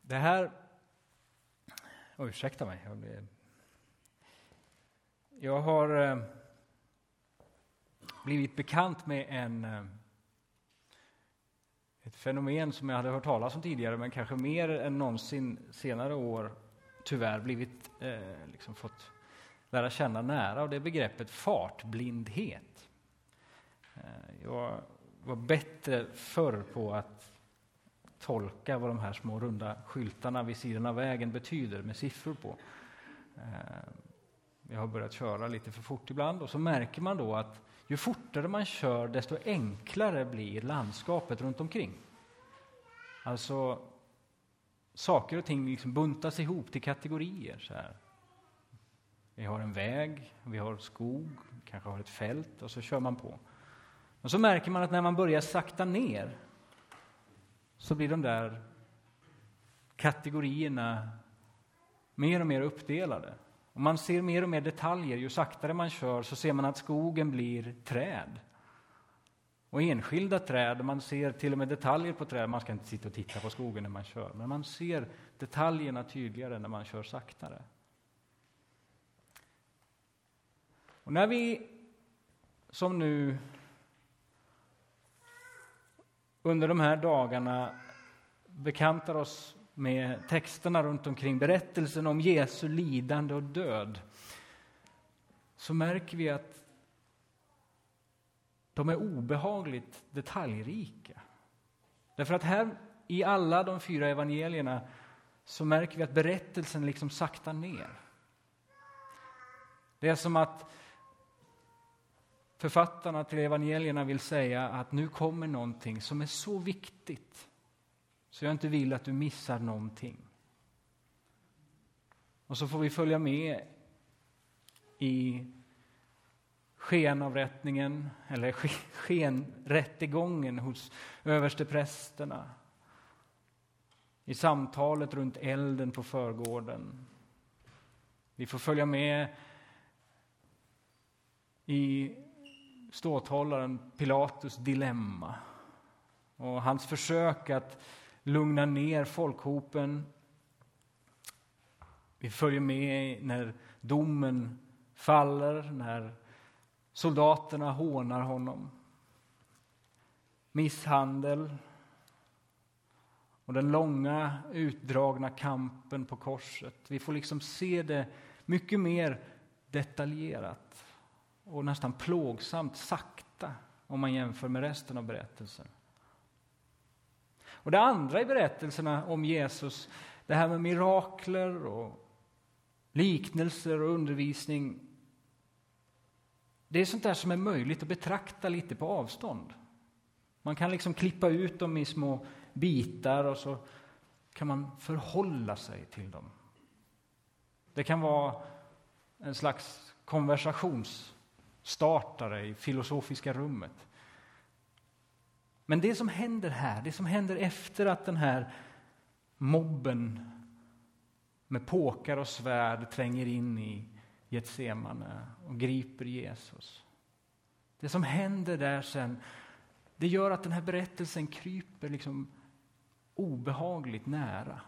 Det här... ursäkta mig. Jag har blivit bekant med ett fenomen som jag hade hört talas om tidigare, men kanske mer än någonsin senare år tyvärr blivit fått lära känna nära, och det är begreppet fartblindhet. Jag var bättre förr på att tolka vad de här små runda skyltarna vid sidan av vägen betyder med siffror på. Jag har börjat köra lite för fort ibland, och så märker man då att ju fortare man kör desto enklare blir landskapet runt omkring. Alltså saker och ting liksom buntas ihop till kategorier så här. Vi har en väg, vi har skog, kanske har ett fält, och så kör man på. Och så märker man att när man börjar sakta ner så blir de där kategorierna mer och mer uppdelade. Och man ser mer och mer detaljer. Ju saktare man kör så ser man att skogen blir träd. Och enskilda träd, man ser till och med detaljer på träd. Man ska inte sitta och titta på skogen när man kör, men man ser detaljerna tydligare när man kör saktare. Och när vi, som nu, under de här dagarna bekantar oss med texterna runt omkring berättelsen om Jesu lidande och död, så märker vi att de är obehagligt detaljrika. Därför att här i alla de 4 evangelierna så märker vi att berättelsen liksom saktar ner. Det är som att författarna till evangelierna vill säga att nu kommer någonting som är så viktigt så jag inte vill att du missar någonting. Och så får vi följa med i skenavrättningen eller skenrättegången hos översteprästerna. I samtalet runt elden på förgården. Vi får följa med i ståthållaren Pilatus dilemma och hans försök att lugna ner folkhopen. Vi följer med när domen faller, när soldaterna hånar honom. Misshandel och den långa utdragna kampen på korset. Vi får liksom se det mycket mer detaljerat och nästan plågsamt sakta om man jämför med resten av berättelsen. Och det andra i berättelserna om Jesus, det här med mirakler och liknelser och undervisning, det är sånt där som är möjligt att betrakta lite på avstånd. Man kan liksom klippa ut dem i små bitar och så kan man förhålla sig till dem. Det kan vara en slags konversationsstartare i filosofiska rummet. Men det som händer här, det som händer efter att den här mobben med påkar och svärd tränger in i Getsemane och griper Jesus. Det som händer där sen, det gör att den här berättelsen kryper liksom obehagligt nära.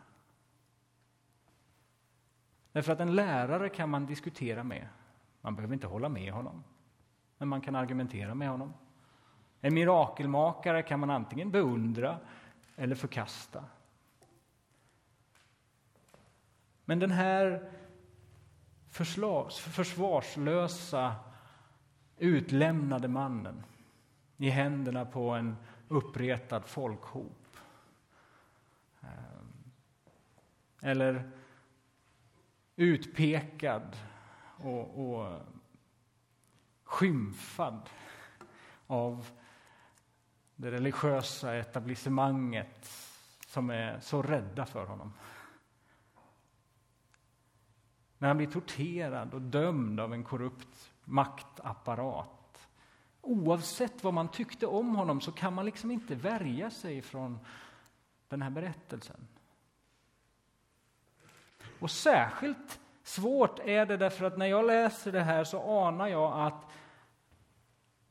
Därför att en lärare kan man diskutera med. Man behöver inte hålla med honom, men man kan argumentera med honom. En mirakelmakare kan man antingen beundra eller förkasta. Men den här försvarslösa, utlämnade mannen i händerna på en uppretad folkhop. Eller utpekad och skymfad av det religiösa etablissemanget som är så rädda för honom. När han blir torterad och dömd av en korrupt maktapparat. Oavsett vad man tyckte om honom så kan man liksom inte värja sig från den här berättelsen. Och särskilt svårt är det därför att när jag läser det här så anar jag att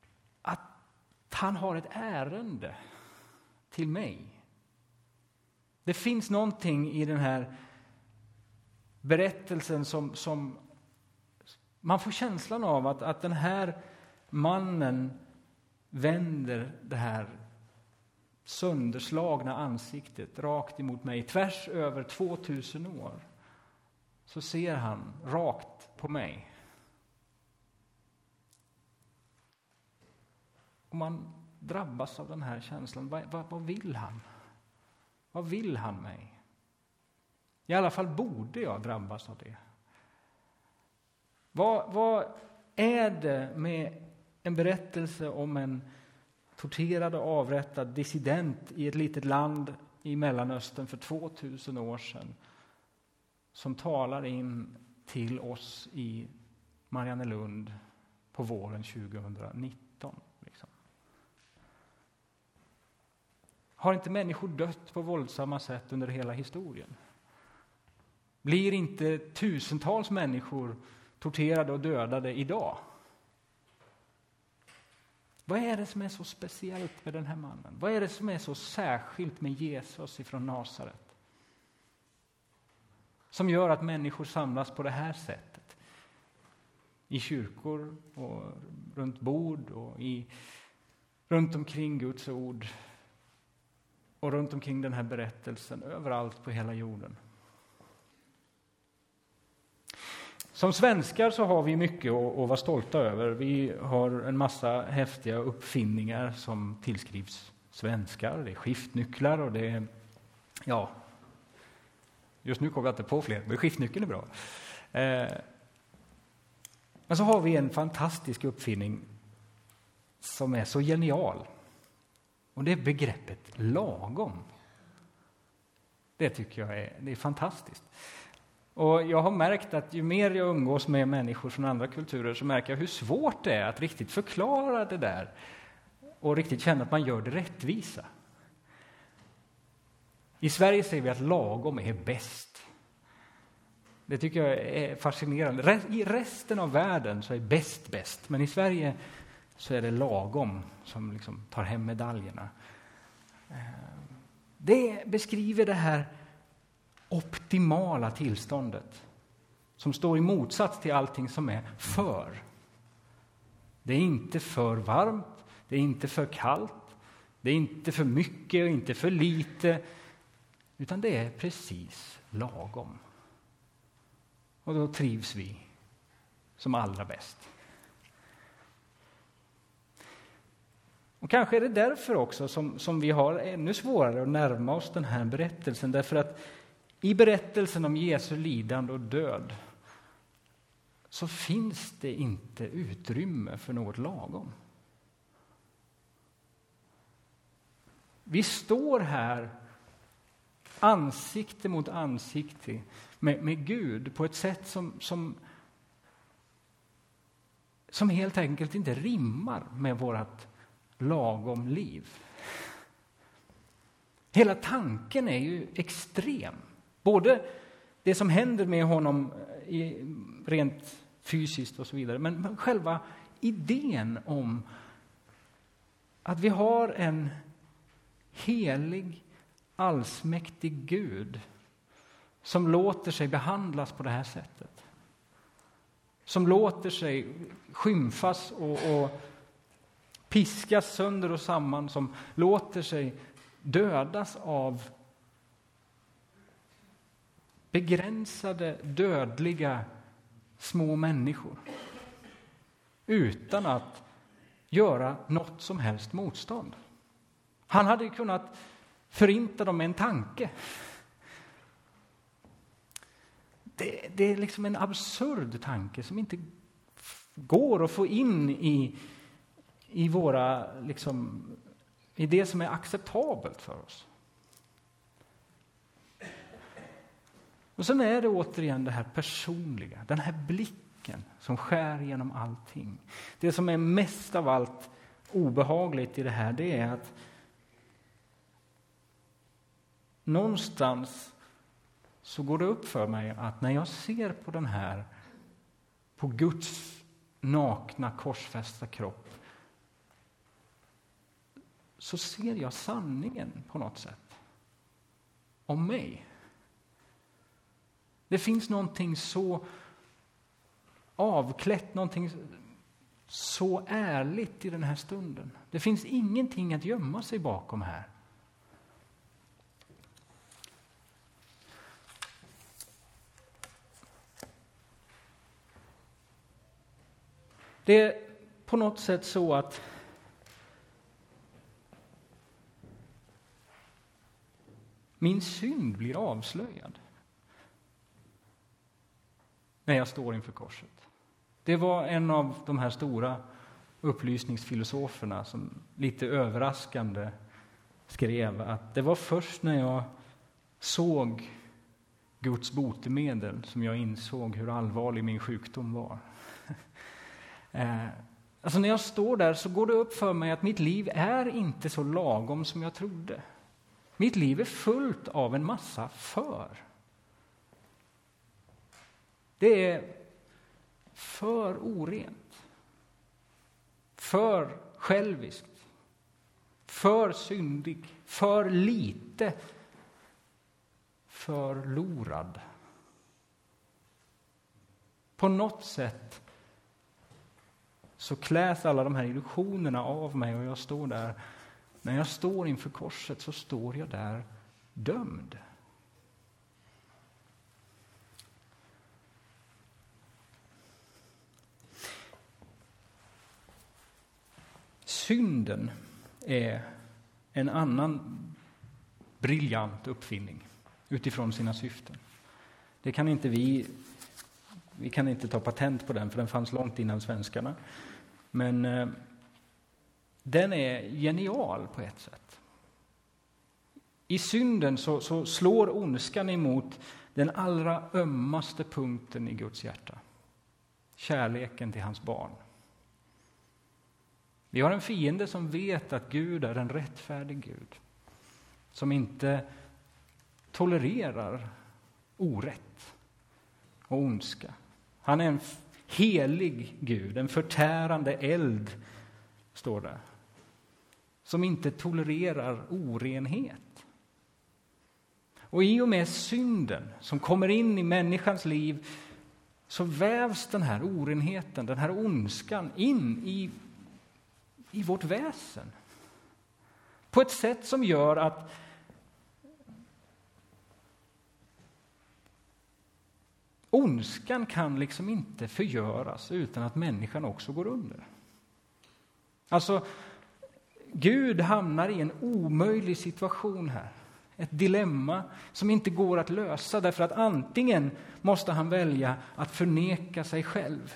han har ett ärende till mig. Det finns någonting i den här berättelsen som man får känslan av att den här mannen vänder det här sönderslagna ansiktet rakt emot mig. Tvärs över 2000 år så ser han rakt på mig. Och man drabbas av den här känslan. Vad vill han? Vad vill han mig? I alla fall borde jag drabbas av det. Vad är det med en berättelse om en torterad och avrättad dissident i ett litet land i Mellanöstern för 2000 år sedan som talar in till oss i Mariannelund på våren 2019? Liksom. Har inte människor dött på våldsamma sätt under hela historien? Blir inte tusentals människor torterade och dödade idag? Vad är det som är så speciellt med den här mannen? Vad är det som är så särskilt med Jesus ifrån Nasaret? Som gör att människor samlas på det här sättet. I kyrkor och runt bord och runt omkring Guds ord. Och runt omkring den här berättelsen överallt på hela jorden. Som svenskar så har vi mycket att vara stolta över. Vi har en massa häftiga uppfinningar som tillskrivs svenskar. Det är skiftnycklar och det är, ja, just nu kommer jag inte på fler, men skiftnyckeln är bra. Men så har vi en fantastisk uppfinning som är så genial. Och det är begreppet lagom. Det tycker jag är fantastiskt. Och jag har märkt att ju mer jag umgås med människor från andra kulturer så märker jag hur svårt det är att riktigt förklara det där och riktigt känna att man gör det rättvisa. I Sverige säger vi att lagom är bäst. Det tycker jag är fascinerande. I resten av världen så är bäst, men i Sverige så är det lagom som liksom tar hem medaljerna. Det beskriver det här optimala tillståndet som står i motsats till allting som är för. Det är inte för varmt, det är inte för kallt, det är inte för mycket och inte för lite, utan det är precis lagom. Och då trivs vi som allra bäst. Och kanske är det därför också som vi har ännu svårare att närma oss den här berättelsen. Därför att i berättelsen om Jesu lidande och död så finns det inte utrymme för något lagom. Vi står här ansikte mot ansikte med Gud på ett sätt som helt enkelt inte rimmar med vårt lagom liv. Hela tanken är ju extrem. Både det som händer med honom rent fysiskt och så vidare, men själva idén om att vi har en helig, allsmäktig Gud som låter sig behandlas på det här sättet. Som låter sig skymfas och piskas sönder och samman, som låter sig dödas av begränsade, dödliga små människor utan att göra något som helst motstånd. Han hade ju kunnat förinta dem med en tanke. Det är liksom en absurd tanke som inte går att få in i våra liksom, i det som är acceptabelt för oss. Och sen är det återigen det här personliga, den här blicken som skär genom allting. Det som är mest av allt obehagligt i det här, det är att någonstans så går det upp för mig att när jag ser på den här, på Guds nakna korsfästa kropp, så ser jag sanningen på något sätt. om mig. Det finns någonting så avklätt, någonting så ärligt i den här stunden. Det finns ingenting att gömma sig bakom här. Det är på något sätt så att min synd blir avslöjad när jag står inför korset. Det var en av de här stora upplysningsfilosoferna som lite överraskande skrev att det var först när jag såg Guds botemedel som jag insåg hur allvarlig min sjukdom var. Alltså när jag står där så går det upp för mig att mitt liv är inte så lagom som jag trodde. Mitt liv är fullt av en massa för. Det är för orent, för själviskt, för syndig, för lite, förlorad. På något sätt så kläs alla de här illusionerna av mig och jag står där. När jag står inför korset så står jag där dömd. Synden är en annan briljant uppfinning utifrån sina syften. Det kan inte vi kan inte ta patent på den, för den fanns långt innan svenskarna. Men den är genial på ett sätt. I synden så slår ondskan emot den allra ömmaste punkten i Guds hjärta. Kärleken till hans barn. Vi har en fiende som vet att Gud är en rättfärdig Gud. Som inte tolererar orätt och ondska. Han är en helig Gud, en förtärande eld, står det. Som inte tolererar orenhet. Och i och med synden som kommer in i människans liv så vävs den här orenheten, den här ondskan in i vårt väsen. På ett sätt som gör att ondskan kan liksom inte förgöras utan att människan också går under. Alltså, Gud hamnar i en omöjlig situation här. Ett dilemma som inte går att lösa därför att antingen måste han välja att förneka sig själv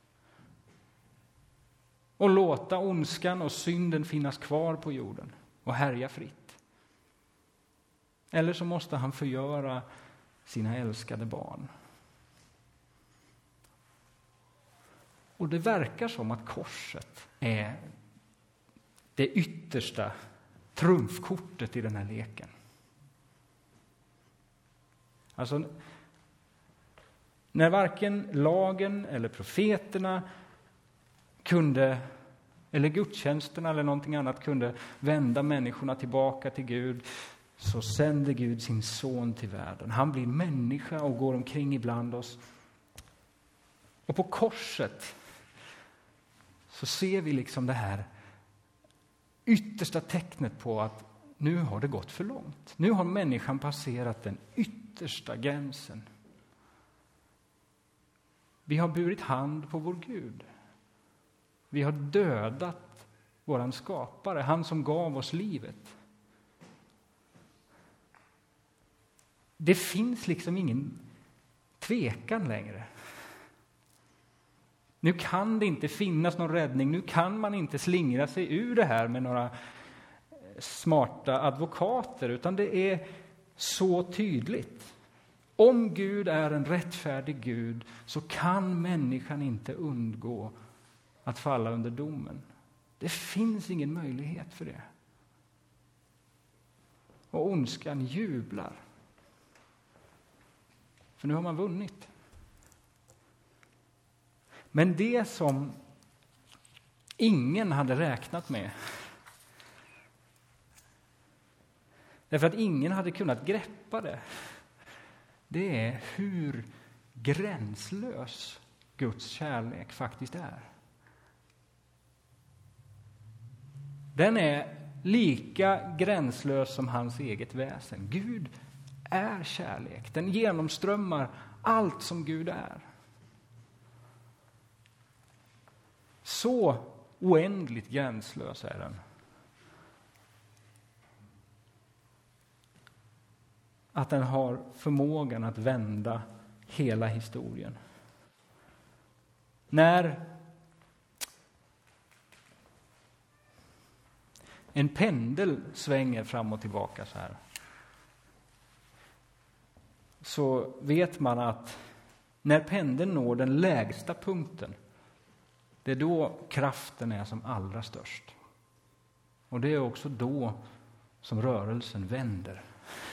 och låta ondskan och synden finnas kvar på jorden och härja fritt. Eller så måste han förgöra sina älskade barn. Och det verkar som att korset är det yttersta trumfkortet i den här leken. Alltså, när varken lagen eller profeterna kunde, eller gudstjänsterna eller någonting annat kunde vända människorna tillbaka till Gud, så sände Gud sin son till världen. Han blir människa och går omkring ibland oss. Och på korset så ser vi liksom det här yttersta tecknet på att nu har det gått för långt. Nu har människan passerat den yttersta gränsen. Vi har burit hand på vår Gud. Vi har dödat våran skapare, han som gav oss livet. Det finns liksom ingen tvekan längre. Nu kan det inte finnas någon räddning. Nu kan man inte slingra sig ur det här med några smarta advokater, utan det är så tydligt. Om Gud är en rättfärdig Gud så kan människan inte undgå att falla under domen. Det finns ingen möjlighet för det. Och ondskan jublar. För nu har man vunnit. Men det som ingen hade räknat med, Därför att ingen hade kunnat greppa det. Det är hur gränslös Guds kärlek faktiskt är. Den är lika gränslös som hans eget väsen. Gud är kärlek. Den genomströmmar allt som Gud är. Så oändligt gränslös är den. Att den har förmågan att vända hela historien. När en pendel svänger fram och tillbaka så här, så vet man att när pendeln når den lägsta punkten, det är då kraften är som allra störst. Och det är också då som rörelsen vänder.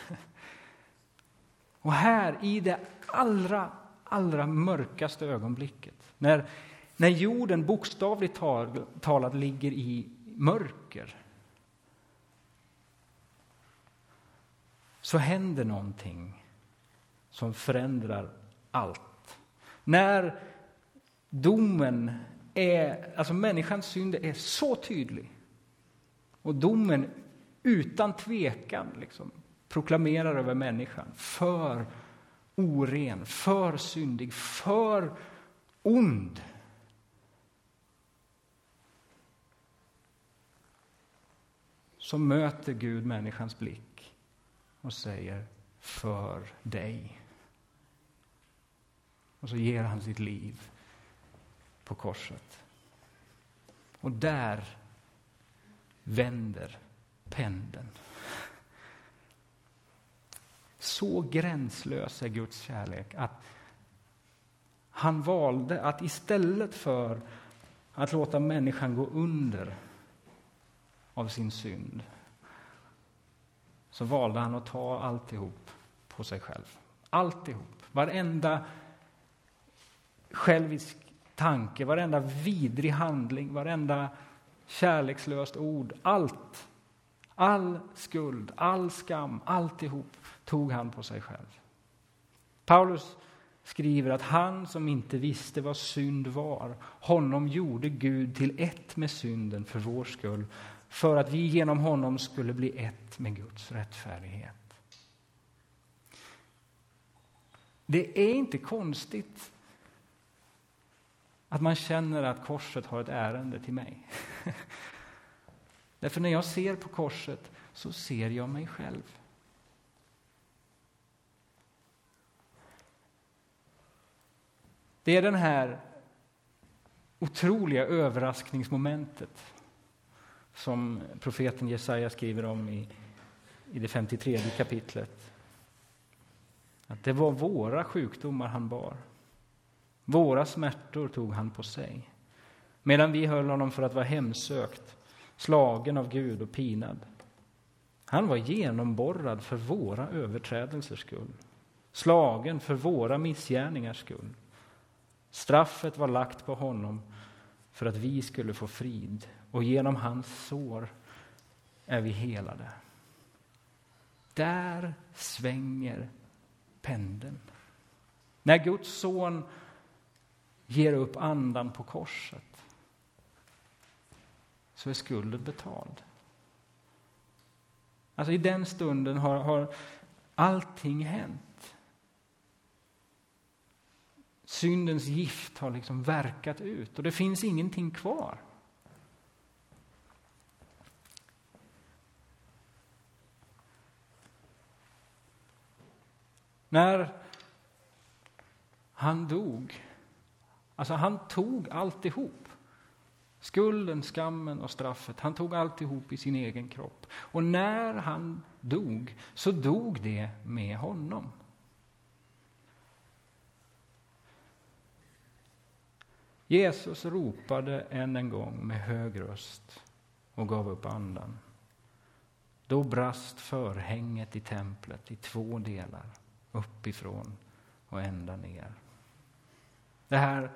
Och här i det allra mörkaste ögonblicket, när jorden bokstavligt talat ligger i mörker, så händer någonting som förändrar allt. När domen alltså människans synd är så tydlig, och domen utan tvekan liksom proklamerar över människan för oren, för syndig, för ond. Så möter Gud människans blick och säger för dig. Och så ger han sitt liv på korset. Och där vänder pendeln. Så gränslös är Guds kärlek att han valde att istället för att låta människan gå under av sin synd, så valde han att ta alltihop på sig själv. Alltihop. Varenda självisk tanke, varenda vidrig handling, varenda kärlekslöst ord, allt. All skuld, all skam, alltihop tog han på sig själv. Paulus skriver att han som inte visste vad synd var, honom gjorde Gud till ett med synden för vår skull, för att vi genom honom skulle bli ett med Guds rättfärdighet. Det är inte konstigt att man känner att korset har ett ärende till mig. Därför när jag ser på korset så ser jag mig själv. Det är den här otroliga överraskningsmomentet som profeten Jesaja skriver om i det 53 kapitlet. Att det var våra sjukdomar han bar. Våra smärtor tog han på sig. Medan vi höll honom för att vara hemsökt, slagen av Gud och pinad. Han var genomborrad för våra överträdelsers skull. Slagen för våra missgärningars skull. Straffet var lagt på honom för att vi skulle få frid. Och genom hans sår är vi helade. Där svänger pendeln. När Guds son ger upp andan på korset, så är skulden betald. Alltså i den stunden har allting hänt. Syndens gift har liksom verkat ut och det finns ingenting kvar. När han dog, alltså han tog alltihop. Skulden, skammen och straffet. Han tog alltihop i sin egen kropp. Och när han dog, så dog det med honom. Jesus ropade än en gång med hög röst och gav upp andan. Då brast förhänget i templet i 2 delar, uppifrån och ända ner. Det här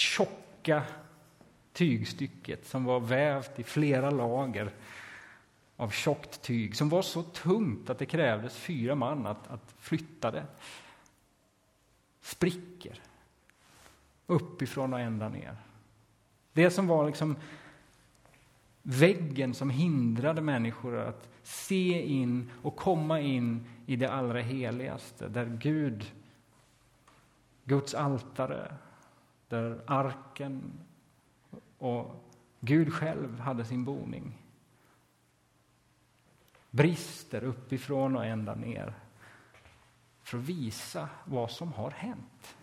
tjocka tygstycket som var vävt i flera lager av tjockt tyg som var så tungt att det krävdes 4 man att flytta det. Sprickor uppifrån och ända ner. Det som var liksom väggen som hindrade människor att se in och komma in i det allra heligaste, där Guds altare, där arken och Gud själv hade sin boning. Brister uppifrån och ända ner för att visa vad som har hänt.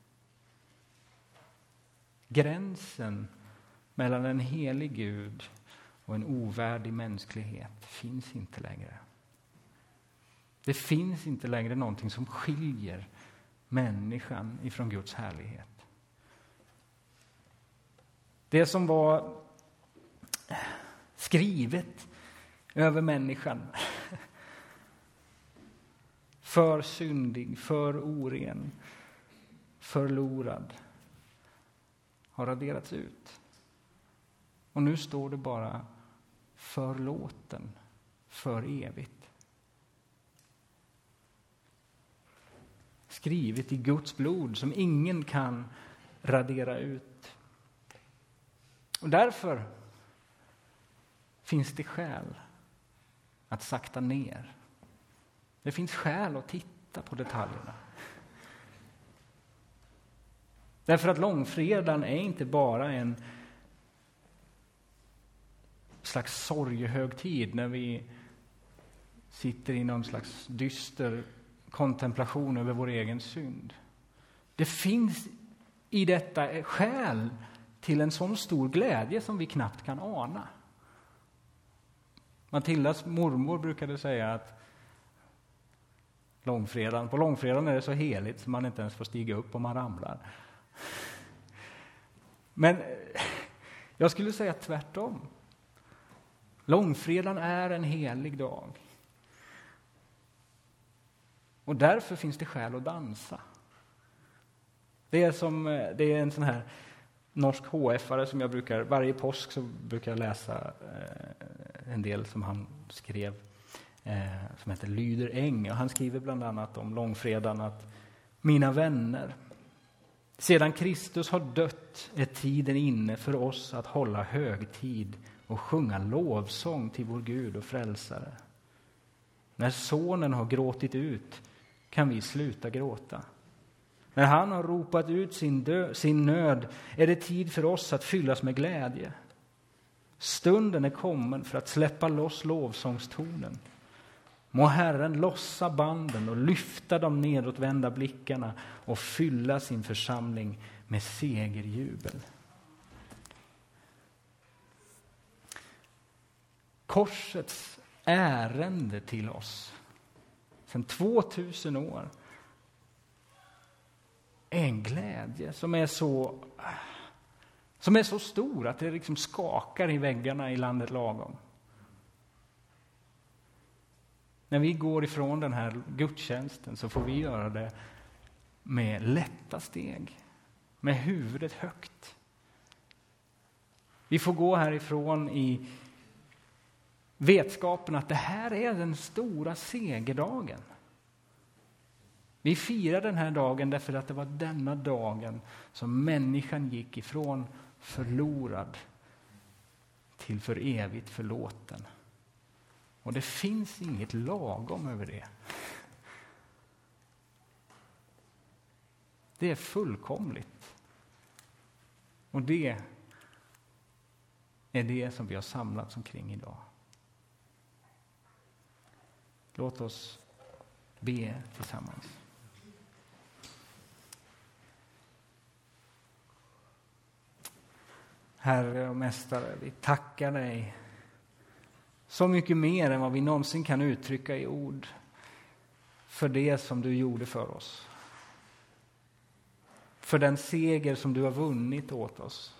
Gränsen mellan en helig Gud och en ovärdig mänsklighet finns inte längre. Det finns inte längre någonting som skiljer människan ifrån Guds härlighet. Det som var skrivet över människan, för syndig, för oren, förlorad, har raderats ut. Och nu står det bara förlåten för evigt. Skrivet i Guds blod som ingen kan radera ut. Och därför finns det skäl att sakta ner. Det finns skäl att titta på detaljerna. Därför att långfredagen är inte bara en slags sorgehögtid när vi sitter i någon slags dyster kontemplation över vår egen synd. Det finns i detta skäl till en sån stor glädje som vi knappt kan ana. Matildas mormor brukade säga att på långfredagen är det så heligt så man inte ens får stiga upp om man ramlar. Men jag skulle säga tvärtom. Långfredagen är en helig dag. Och därför finns det skäl att dansa. Det är en sån här norsk HF-are som jag brukar, varje påsk så brukar jag läsa en del som han skrev som heter Lyder Eng. Och han skriver bland annat om långfredagen att mina vänner, sedan Kristus har dött är tiden inne för oss att hålla högtid och sjunga lovsång till vår Gud och frälsare. När sonen har gråtit ut kan vi sluta gråta. När han har ropat ut sin nöd är det tid för oss att fyllas med glädje. Stunden är kommen för att släppa loss lovsångstonen. Må Herren lossa banden och lyfta de nedåtvända blickarna och fylla sin församling med segerjubel. Korsets ärende till oss sedan 2000 år är en glädje som är så stor att det liksom skakar i väggarna i landet lagom. När vi går ifrån den här gudstjänsten så får vi göra det med lätta steg, med huvudet högt. Vi får gå härifrån i vetskapen att det här är den stora segerdagen. Vi firar den här dagen därför att det var denna dagen som människan gick ifrån förlorad till för evigt förlåten. Och det finns inget lagom över det. Det är fullkomligt. Och det är det som vi har samlats omkring idag. Låt oss be tillsammans. Herre och Mästare, vi tackar dig så mycket mer än vad vi någonsin kan uttrycka i ord för det som du gjorde för oss. För den seger som du har vunnit åt oss.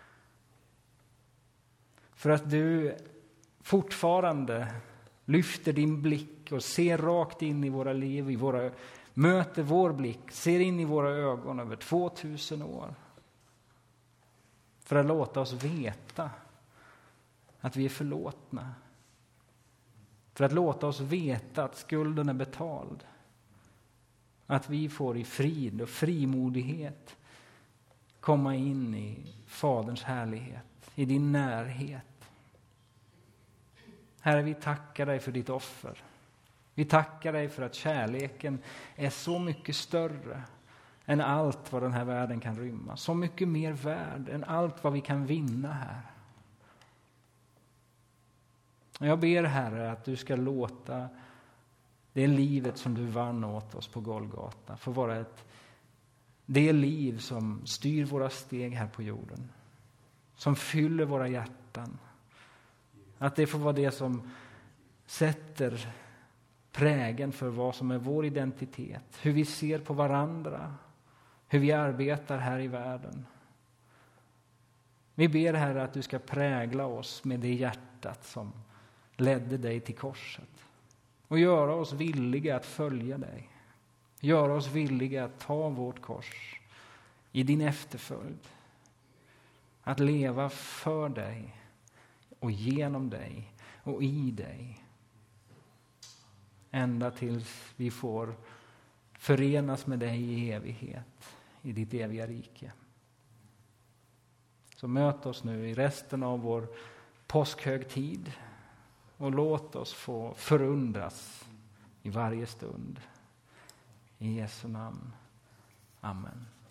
För att du fortfarande lyfter din blick och ser rakt in i våra liv, möter vår blick, ser in i våra ögon över 2000 år. För att låta oss veta att vi är förlåtna. För att låta oss veta att skulden är betald. Att vi får i frid och frimodighet komma in i Faderns härlighet, i din närhet. Herre, vi tackar dig för ditt offer. Vi tackar dig för att kärleken är så mycket större än allt vad den här världen kan rymma. Så mycket mer värd än allt vad vi kan vinna här. Och jag ber, Herre, att du ska låta det livet som du vann åt oss på Golgata få vara det liv som styr våra steg här på jorden. Som fyller våra hjärtan. Att det får vara det som sätter prägen för vad som är vår identitet. Hur vi ser på varandra. Hur vi arbetar här i världen. Vi ber, Herre, att du ska prägla oss med det hjärtat som ledde dig till korset. Och göra oss villiga att följa dig. Göra oss villiga att ta vårt kors i din efterföljd. Att leva för dig och genom dig och i dig. Ända tills vi får förenas med dig i evighet, i ditt eviga rike. Så möt oss nu i resten av vår påskhögtid och låt oss få förundras i varje stund. I Jesu namn. Amen.